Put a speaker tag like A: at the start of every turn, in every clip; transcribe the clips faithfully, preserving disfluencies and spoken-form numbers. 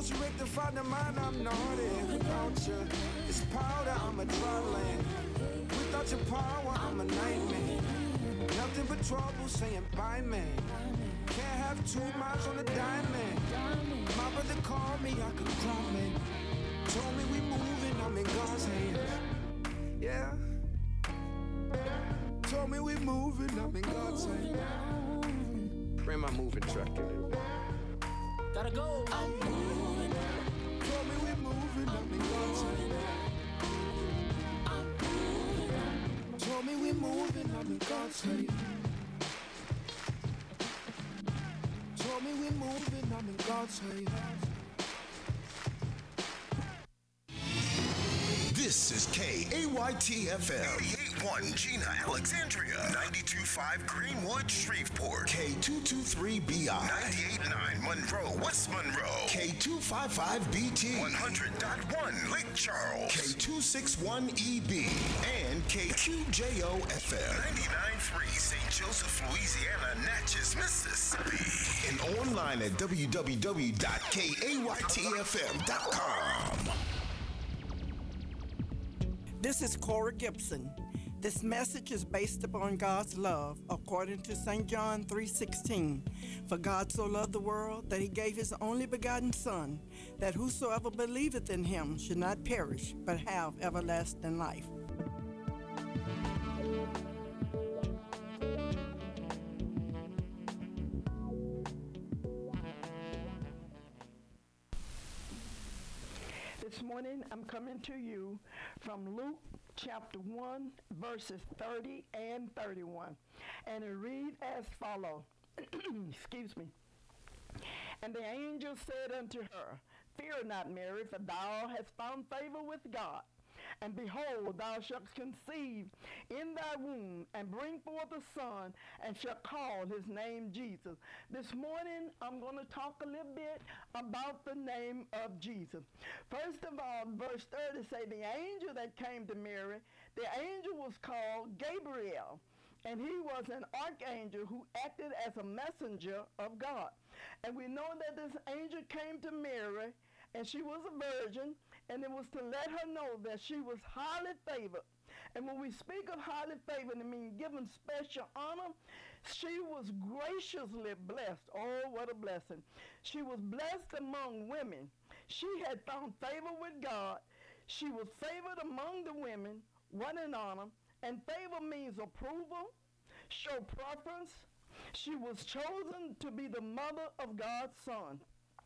A: Once you rectify the mind, I'm naughty. Without you, it's powder, I'm a dry land. Without your power, I'm a nightmare. Nothing but trouble saying bye, man. Can't have two miles on a diamond. My brother called me, I could cry, man. Told me we moving, I'm in God's hands. Yeah. Told me we moving, I'm in God's hands. Bring my moving truck in.
B: Gotta go. I'm moving.
A: Told me we moving, I'm in God's hands. Told me we moving, I'm in God's hands. Told me we moving, I'm in God's hands.
C: This is K A Y T F M. eighty-eight point one Gina, Alexandria. ninety-two point five Greenwood, Shreveport. K two two three B I. ninety-eight point nine Monroe, West Monroe. K two fifty-five B T. one hundred point one Lake Charles. K two sixty-one E B. And K Q J O F M. ninety-nine point three Saint Joseph, Louisiana, Natchez, Mississippi. And online at w w w dot k a y t f m dot com.
D: This is Cora Gibson. This message is based upon God's love, according to Saint John three sixteen. For God so loved the world that he gave his only begotten Son, that whosoever believeth in him should not perish, but have everlasting life. This morning I'm coming to you from Luke chapter one, verses thirty and thirty-one. And it reads as follows. Excuse me. And the angel said unto her, Fear not, Mary, for thou hast found favor with God. And behold, thou shalt conceive in thy womb, and bring forth a son, and shalt call his name Jesus. This morning, I'm going to talk a little bit about the name of Jesus. First of all, verse thirty say, the angel that came to Mary, the angel was called Gabriel. And he was an archangel who acted as a messenger of God. And we know that this angel came to Mary, and she was a virgin, and it was to let her know that she was highly favored. And when we speak of highly favored, it means given special honor. She was graciously blessed. Oh, what a blessing. She was blessed among women. She had found favor with God. She was favored among the women, what an honor. And favor means approval, show preference. She was chosen to be the mother of God's son.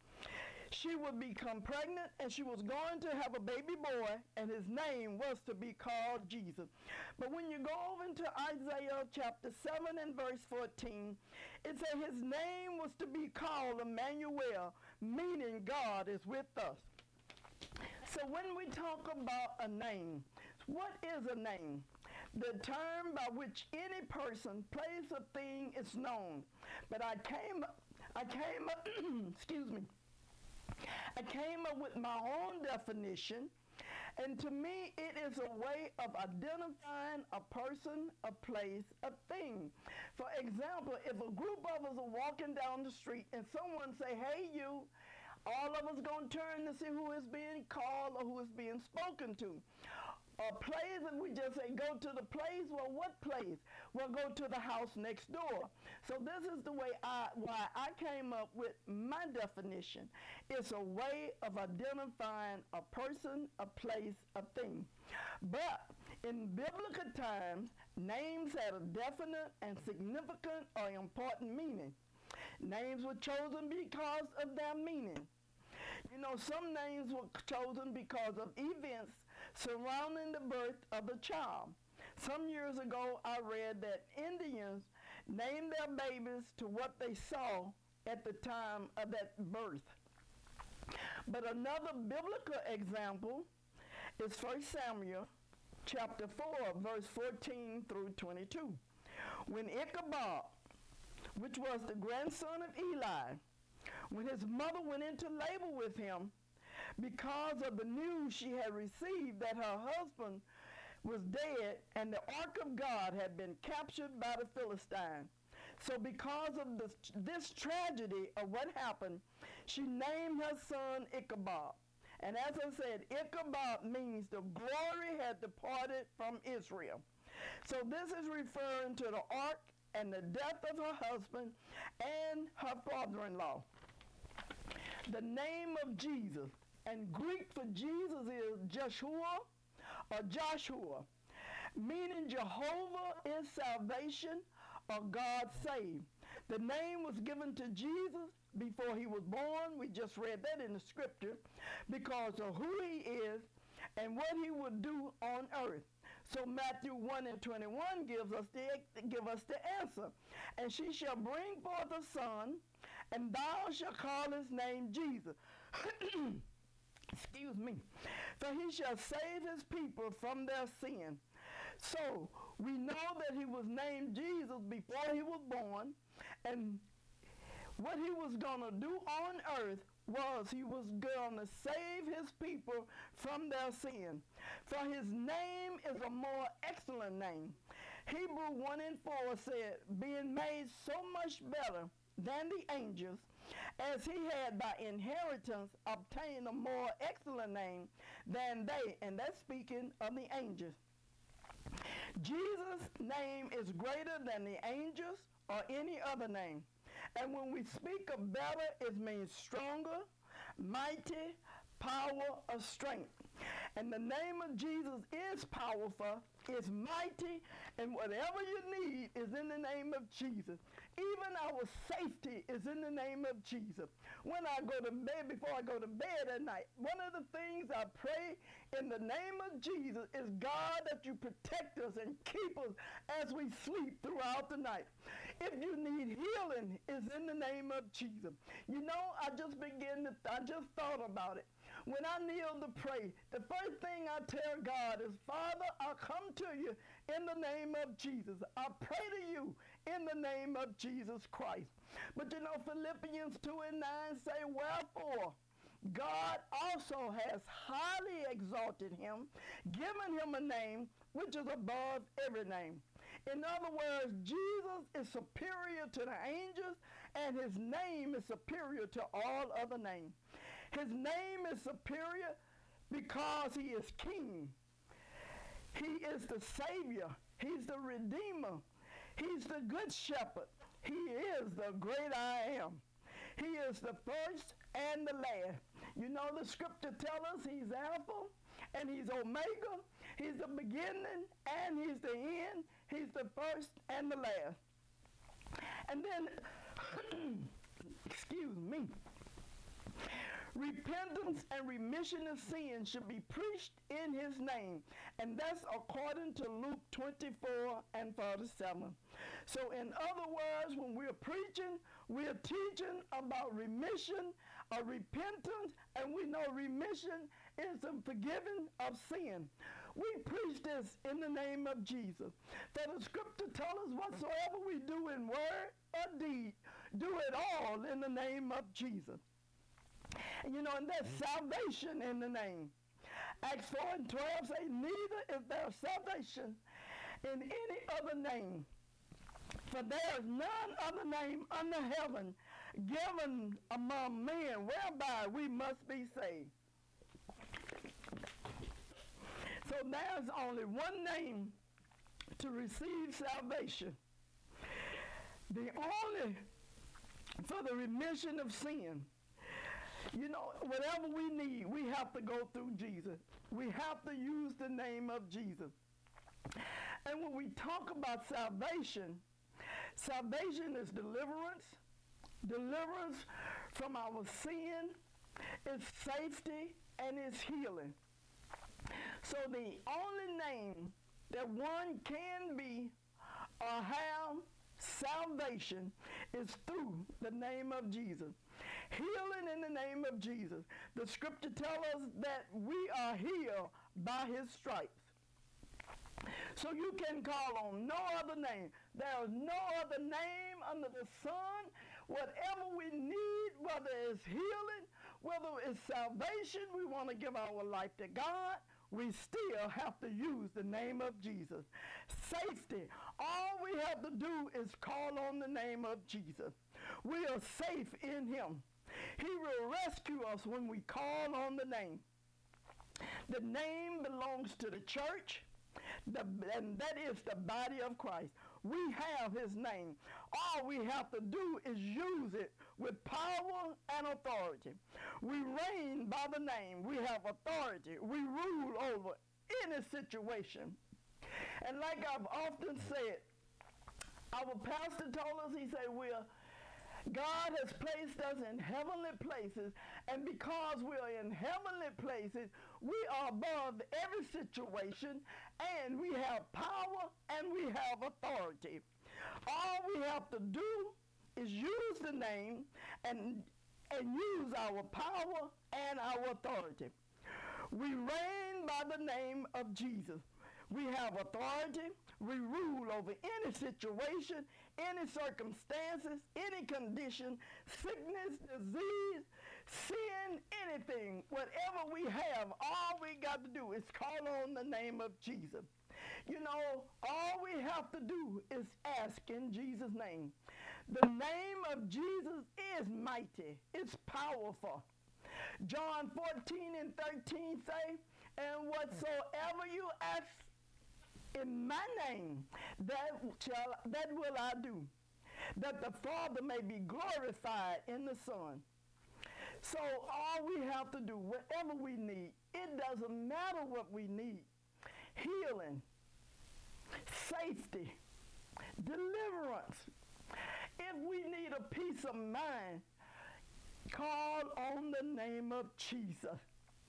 D: She would become pregnant, and she was going to have a baby boy, and his name was to be called Jesus. But when you go over into Isaiah chapter seven and verse fourteen, it says his name was to be called Emmanuel, meaning God is with us. So when we talk about a name, what is a name? The term by which any person, place, or thing is known. But I came, I came up, excuse me, I came up with my own definition, and to me it is a way of identifying a person, a place, a thing. For example, if a group of us are walking down the street and someone say, hey you, all of us going to turn to see who is being called or who is being spoken to. A place, and we just say, go to the place. Well, what place? Well, go to the house next door. So this is the way I, why I came up with my definition. It's a way of identifying a person, a place, a thing. But in biblical times, names had a definite and significant or important meaning. Names were chosen because of their meaning. You know, some names were chosen because of events surrounding the birth of the child. Some years ago, I read that Indians named their babies to what they saw at the time of that birth. But another biblical example is First Samuel chapter four, verse fourteen through twenty-two. When Ichabod, which was the grandson of Eli, when his mother went into labor with him, because of the news she had received that her husband was dead and the ark of God had been captured by the Philistines. So because of this, this tragedy of what happened, She named her son Ichabod. And as I said, Ichabod means the glory had departed from Israel. So this is referring to the ark and the death of her husband and her father-in-law. The name of Jesus, and Greek for Jesus is Joshua or Joshua, meaning Jehovah is salvation or God saved. The name was given to Jesus before he was born. We just read that in the scripture because of who he is and what he would do on earth. So Matthew one and twenty-one gives us the give us the answer. And she shall bring forth a son, and thou shalt call his name Jesus. Excuse me. For he shall save his people from their sin. So we know that he was named Jesus before he was born, and what he was going to do on earth was he was going to save his people from their sin. For his name is a more excellent name. Hebrew one and four said, being made so much better than the angels, as he had by inheritance obtained a more excellent name than they. And that's speaking of the angels. Jesus' name is greater than the angels or any other name. And when we speak of better, it means stronger, mighty, power, or strength. And the name of Jesus is powerful, is mighty, and whatever you need is in the name of Jesus. Even our safety is in the name of Jesus. When I go to bed, before I go to bed at night, one of the things I pray in the name of Jesus is, God, that you protect us and keep us as we sleep throughout the night. If you need healing, is in the name of Jesus. You know, I just began to, I just thought about it. When I kneel to pray, the first thing I tell God is, Father, I come to you in the name of Jesus. I pray to you in the name of Jesus Christ. But you know, Philippians two and nine say, wherefore God also has highly exalted him, given him a name which is above every name. In other words, Jesus is superior to the angels, and his name is superior to all other names. His name is superior because he is king. He is the savior. He's the redeemer. He's the good shepherd. He is the great I am. He is the first and the last. You know, the scripture tells us he's Alpha and he's Omega. He's the beginning and he's the end. He's the first and the last. And then, excuse me, repentance and remission of sin should be preached in his name. And that's according to Luke twenty-four and forty-seven. So in other words, when we're preaching, we're teaching about remission or repentance, and we know remission is the forgiving of sin. We preach this in the name of Jesus. For the scripture tells us whatsoever we do in word or deed, do it all in the name of Jesus. And you know, and there's salvation in the name. Acts four and twelve say, neither is there salvation in any other name. For there is none other name under heaven given among men whereby we must be saved. So there's only one name to receive salvation. The only for the remission of sin. You know, whatever we need, we have to go through Jesus. We have to use the name of Jesus. And when we talk about salvation, salvation is deliverance, deliverance from our sin, it's safety, and it's healing. So the only name that one can be or have salvation is through the name of Jesus. Healing in the name of Jesus. The scripture tells us that we are healed by his stripes. So you can call on no other name. There is no other name under the sun. Whatever we need, whether it's healing, whether it's salvation, we want to give our life to God, we still have to use the name of Jesus. Safety. All we have to do is call on the name of Jesus. We are safe in him. He will rescue us when we call on the name. The name belongs to the church, the, and that is the body of Christ. We have his name. All we have to do is use it with power and authority. We reign by the name. We have authority. We rule over any situation. And like I've often said, our pastor told us, he said, we're God has placed us in heavenly places, and because we're in heavenly places, we are above every situation, and we have power, and we have authority. All we have to do is use the name and, and use our power and our authority. We reign by the name of Jesus. We have authority. We rule over any situation, any circumstances, any condition, sickness, disease, sin, anything. Whatever we have, all we got to do is call on the name of Jesus. You know, all we have to do is ask in Jesus' name. The name of Jesus is mighty. It's powerful. John fourteen and thirteen say, and whatsoever you ask in my name, that shall that will I do, that the Father may be glorified in the Son. So all we have to do, whatever we need, it doesn't matter what we need. Healing, safety, deliverance. If we need a peace of mind, call on the name of Jesus.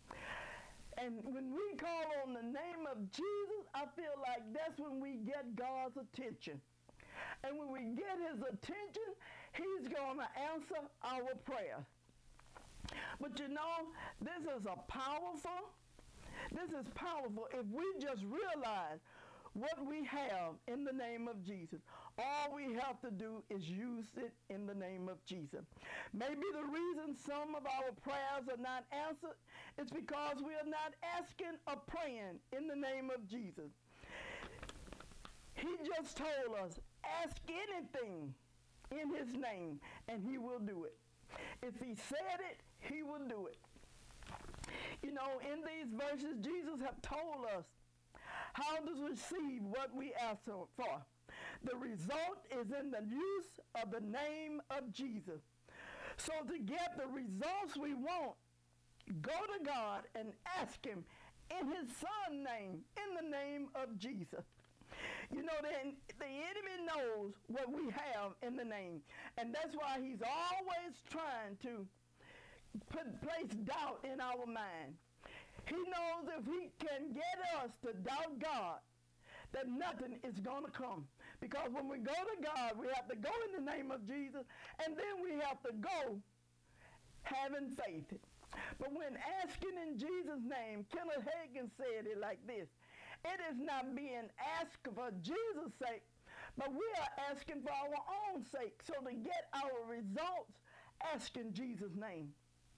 D: And when we call on the name of Jesus, I feel like that's when we get God's attention. And when we get his attention, he's going to answer our prayer. But you know, this is a powerful, this is powerful if we just realize what we have in the name of Jesus. All we have to do is use it in the name of Jesus. Maybe the reason some of our prayers are not answered is because we are not asking or praying in the name of Jesus. He just told us, ask anything in his name, and he will do it. If he said it, he will do it. You know, in these verses, Jesus have told us how to receive what we ask for. The result is in the use of the name of Jesus. So to get the results we want, go to God and ask him in his son's name, in the name of Jesus. You know, the, the enemy knows what we have in the name. And that's why he's always trying to put place doubt in our mind. He knows if he can get us to doubt God, that nothing is going to come. Because when we go to God, we have to go in the name of Jesus, and then we have to go having faith. But when asking in Jesus' name, Kenneth Hagin said it like this: it is not being asked for Jesus' sake, but we are asking for our own sake. So to get our results, ask in Jesus' name.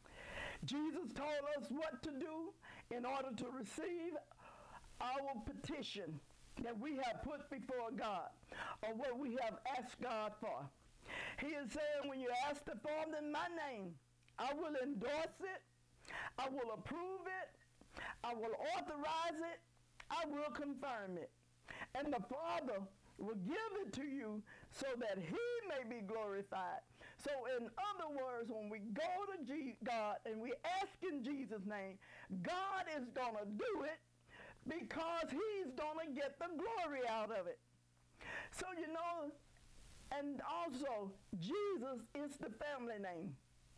D: Jesus told us what to do in order to receive our petition that we have put before God, or what we have asked God for. He is saying, when you ask the Father in my name, I will endorse it, I will approve it, I will authorize it, I will confirm it. And the Father will give it to you so that he may be glorified. So in other words, when we go to G- God and we ask in Jesus' name, God is going to do it because he's going to get the glory out of it. So, you know, and also, Jesus is the family name.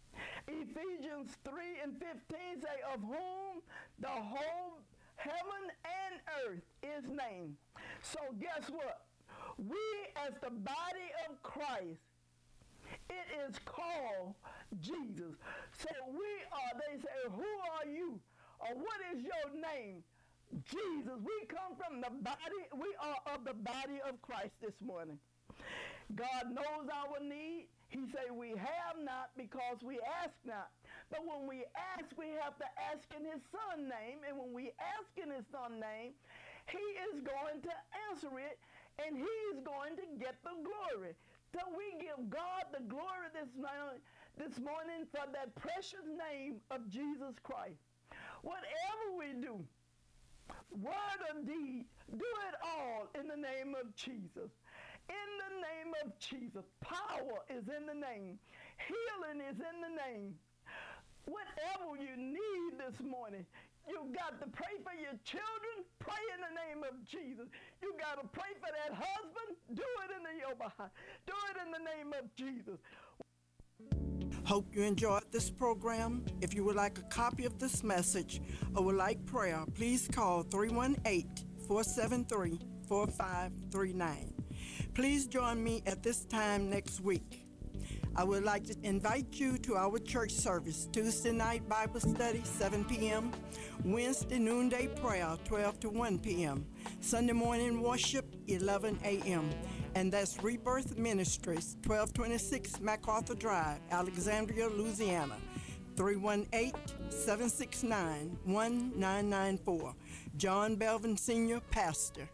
D: Ephesians three and fifteen say, of whom the whole heaven and earth is named. So guess what? We as the body of Christ, it is called Jesus. So we are, they say, who are you? Or what is your name? Jesus. We come from the body, we are of the body of Christ this morning. God knows our need. He say we have not because we ask not. But when we ask, we have to ask in his son's name. And when we ask in his son's name, he is going to answer it, and he's going to get the glory. So we give God the glory this morning this morning for that precious name of Jesus Christ. Whatever we do, word or deed, do it all in the name of Jesus. In the name of Jesus. Power is in the name. Healing is in the name. Whatever you need this morning, you got to pray for your children. Pray in the name of Jesus. You got to pray for that husband. Do it in the your behind. Do it in the name of Jesus. Hope you enjoyed this program. If you would like a copy of this message or would like prayer, please call three one eight, four seven three, four five three nine. Please join me at this time next week. I would like to invite you to our church service, Tuesday night Bible study, seven p.m., Wednesday noonday prayer, twelve to one p.m., Sunday morning worship, eleven a.m., and that's Rebirth Ministries, twelve twenty-six MacArthur Drive, Alexandria, Louisiana, three one eight, seven six nine, one nine nine four. John Belvin, Senior Pastor.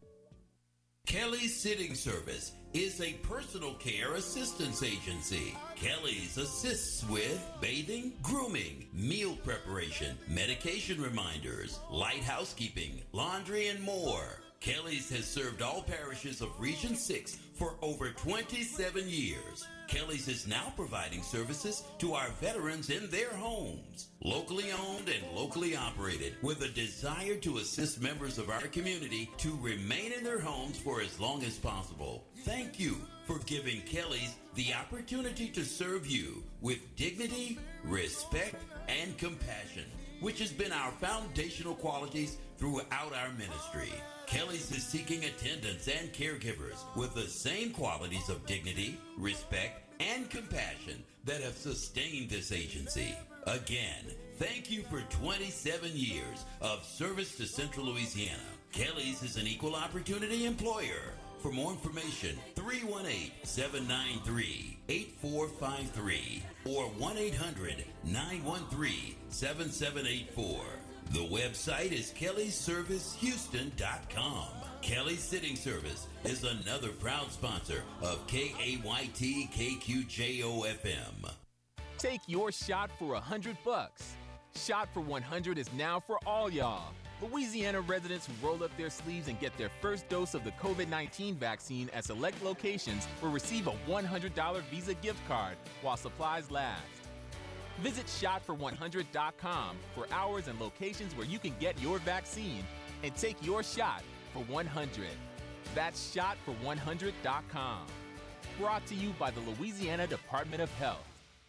E: Kelly's Sitting Service is a personal care assistance agency. Kelly's assists with bathing, grooming, meal preparation, medication reminders, light housekeeping, laundry, and more. Kelly's has served all parishes of Region six for over twenty-seven years. Kelly's is now providing services to our veterans in their homes. Locally owned and locally operated, with a desire to assist members of our community to remain in their homes for as long as possible. Thank you for giving Kelly's the opportunity to serve you with dignity, respect, and compassion, which has been our foundational qualities throughout our ministry. Kelly's is seeking attendants and caregivers with the same qualities of dignity, respect, and compassion that have sustained this agency. Again, thank you for twenty-seven years of service to Central Louisiana. Kelly's is an equal opportunity employer. For more information, three one eight, seven nine three, eight four five three or one eight hundred, nine one three, seven seven eight four. The website is kellys service houston dot com. Kelly's Sitting Service is another proud sponsor of K A Y T K Q J O F M.
F: Take your shot for a hundred bucks. Shot for one hundred is now for all y'all. Louisiana residents who roll up their sleeves and get their first dose of the COVID nineteen vaccine at select locations will receive a one hundred dollars Visa gift card while supplies last. Visit shot for one hundred dot com for hours and locations where you can get your vaccine and take your shot for one hundred. That's shot for one hundred dot com. Brought to you by the Louisiana Department of Health.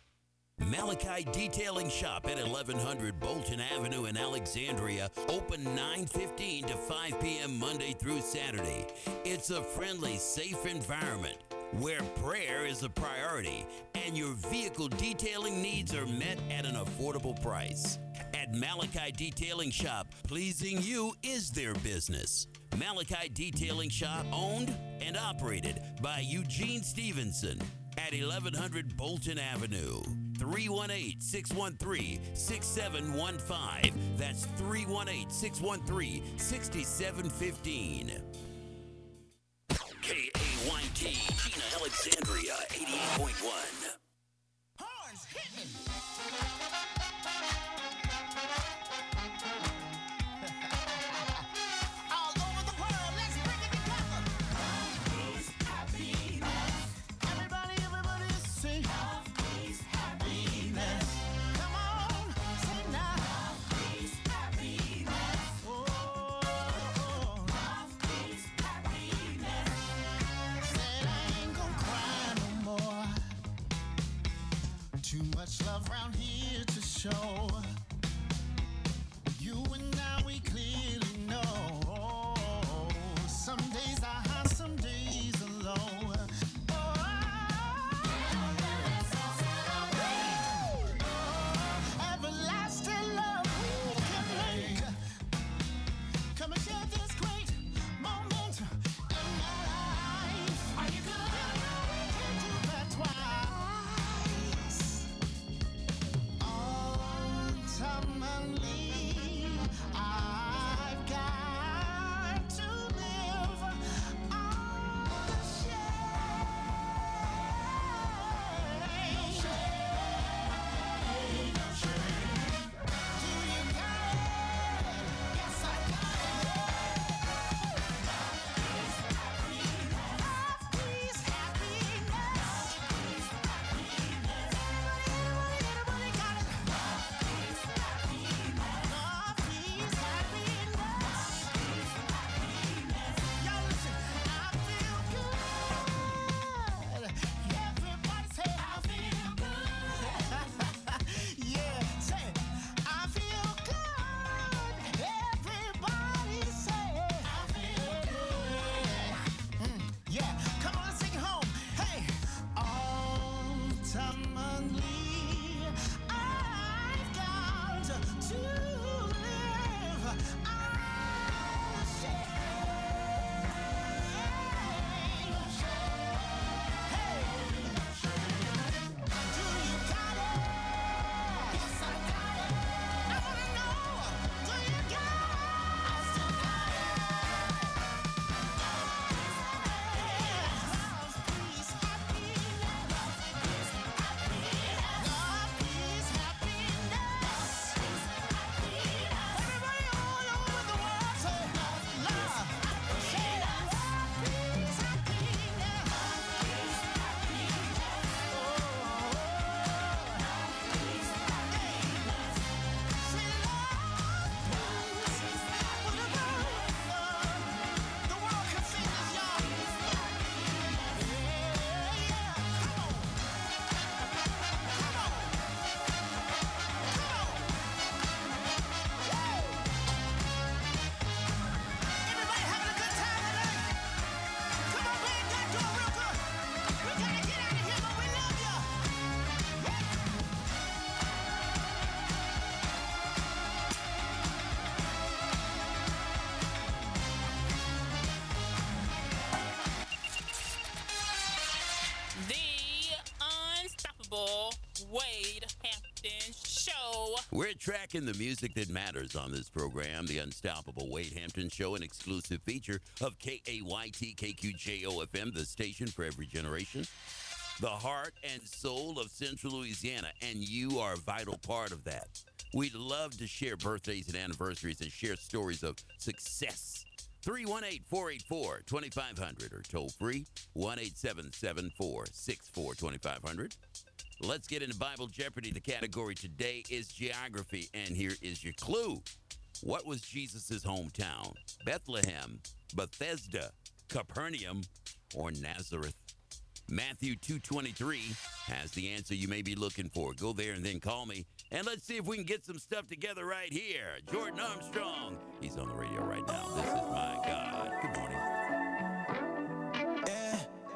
E: Malachi Detailing Shop at eleven hundred Bolton Avenue in Alexandria, open nine fifteen to five p.m. Monday through Saturday. It's a friendly, safe environment where prayer is a priority and your vehicle detailing needs are met at an affordable price. At Malachi Detailing Shop, pleasing you is their business. Malachi Detailing Shop, owned and operated by Eugene Stevenson at eleven hundred Bolton Avenue. three one eight, six one three, six seven one five. That's three one eight, six one three, six seven one five. K A Y T, Gina Alexandria, eighty-eight point one.
B: Horns hitting. All over the world, let's bring it together. Peace, happiness. Everybody, everybody sing. Love, peace, happiness. Come on, sing now. Love, peace, happiness. Oh, love, peace, happiness. Said I ain't gonna cry no more. Too much love around here to show. You and I, we clearly know. Some days are high, some days are low. Oh, everlasting love we can make. Come and share this great moment in my life. Are you good? We can do that twice. All
E: We're tracking the music that matters on this program, the Unstoppable Wade Hampton Show, an exclusive feature of K A Y T K Q J O F M, the station for every generation, the heart and soul of Central Louisiana, and you are a vital part of that. We'd love to share birthdays and anniversaries and share stories of success. three one eight, four eight four, two five zero zero or toll free one eight seven seven, four six four, two five zero zero. Let's get into Bible Jeopardy. The category today is geography, and here is your clue. What was Jesus' hometown? Bethlehem, Bethesda, Capernaum, or Nazareth? Matthew two twenty-three has the answer you may be looking for. Go there and then call me, and let's see if we can get some stuff together right here. Jordan Armstrong, he's on the radio right now. This is My God. Good morning.
B: Yeah.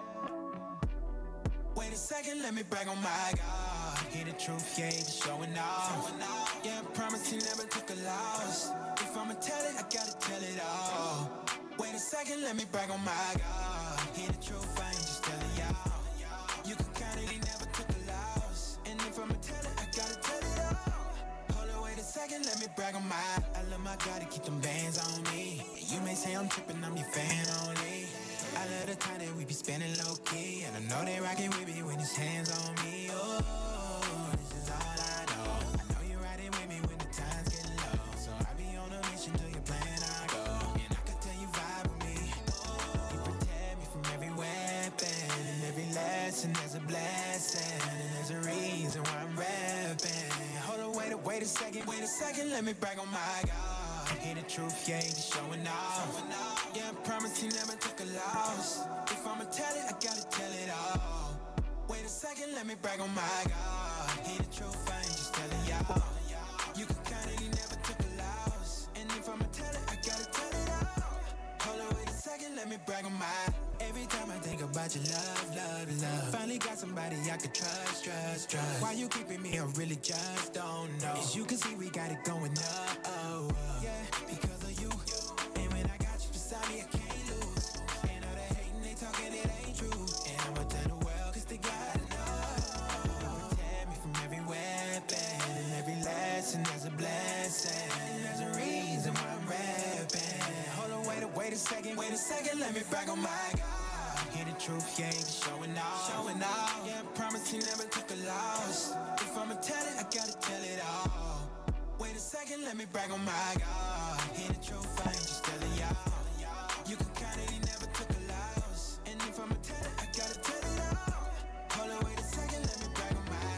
B: Wait a second, let me brag on my God. Hear the truth, yeah, he be showing off. Yeah, I promise he never took a loss. If I'ma tell it, I gotta tell it all. Wait a second, let me brag on my God. Hear the truth, I ain't just telling y'all. You can count it, he never took a loss. And if I'ma tell it, I gotta tell it all. Hold on, wait a second, let me brag on my I love my God to keep them bands on me. You may say I'm tripping, I'm your fan only. I love the time that we be spending low-key. And I know they rockin' with me when his hands on me. Oh, this is all I know. I know you're riding with me when the times get low. So I be on a mission to your plan I go. And I can tell you vibe with me. You protect me from every weapon. And every lesson there's a blessing. And there's a reason why I'm rapping. Hold on, wait a, wait a second, wait a second, let me brag on my God. Hear the truth, yeah, he be showing off. Yeah, I promise he never took a loss. If I'ma tell it, I gotta tell it all. Wait a second, let me brag on my God. Hear the truth, I ain't just telling y'all. You can count it, he never took a loss. And if I'ma tell it, I gotta tell it all. Hold on, wait a second, let me brag on my. Every time I think about your love, love, love. Finally got somebody I could trust, trust, trust. Why you keeping me? I really just don't know. As you can see, we got it going up. Oh, yeah, because of you. And when I got you beside me, I can't lose. And all they hating, they talking, it ain't true. And I'ma tell the world, cause they gotta know. You protect me from every weapon. And every lesson, there's a blessing. And there's a reason why I'm rapping. Hold on, wait a, wait a second, wait a second, let me brag on my God. Hear the truth, yeah, he be showing off. Showing off. Yeah, I promise he never took a loss. If I'ma tell it, I gotta tell it all. Wait a second, let me brag on my God. Hear the truth, I ain't just telling y'all. You can count it, he never took a loss. And if I'ma tell it, I gotta tell it all. Hold on, wait a second, let me brag on my.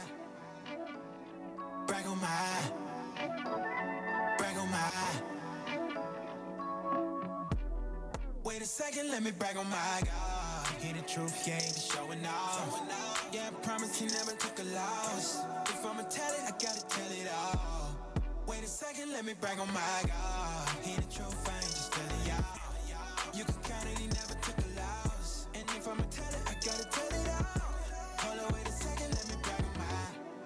B: Brag on my. Brag on my. Wait a second, let me brag on my God. Hear the truth, yeah, he be showing off. Yeah, I promise he never took a loss. If I'ma tell it, I gotta tell it all. Wait a second, let me brag on my God. Hear the truth, I ain't just telling y'all. You can count it, he never took a loss. And if I'ma tell it, I gotta tell it all. Hold on, wait a second, let me brag on my.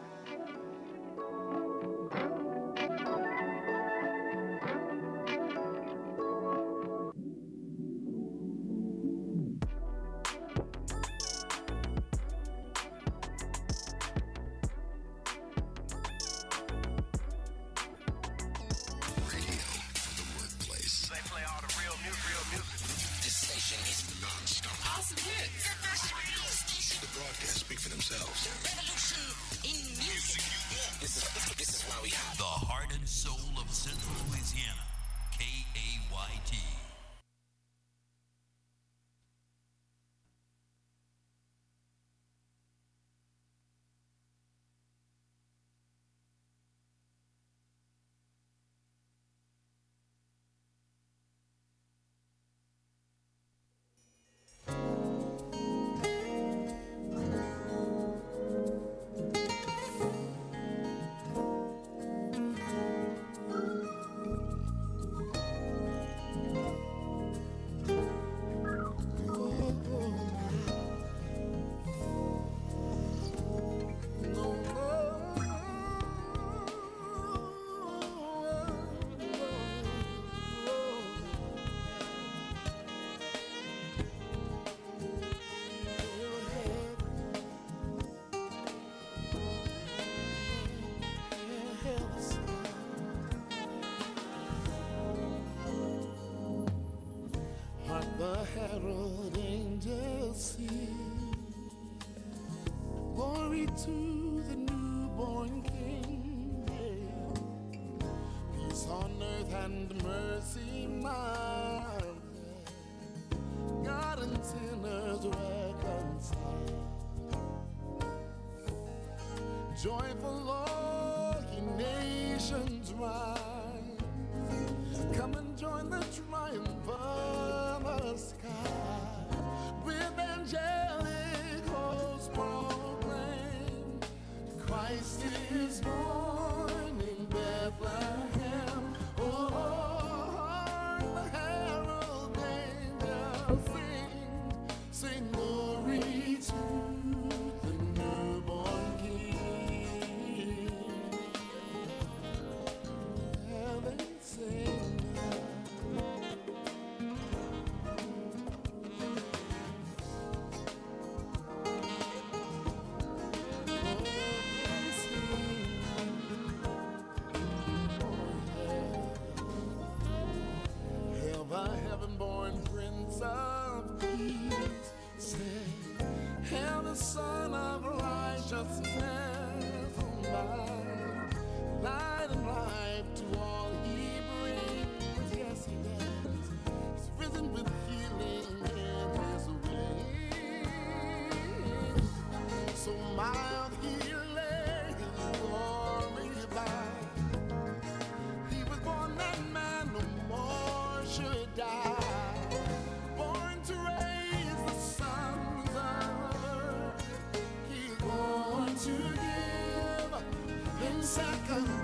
E: The heart and soul of Central Louisiana, K A Y T.
B: herald angels sing, glory to the newborn King. Yeah. Peace on earth and mercy mild, God and sinners reconciled. Joyful all ye nations rise, come and join the triumph of the sky. With angelic hosts proclaim, Christ is born in Bethlehem. Oh, hark the herald angels sing, sing glory to the newborn King. Yeah, they sing. Hail the heaven-born Prince of Peace, say, hail the Son of Righteousness, oh my, light and life to all he brings. Yes, he does. He's risen with healing in his wings. So mild he lay his glory by. He was born that man no more should die. Born to raise the sons of earth. He's born to give in second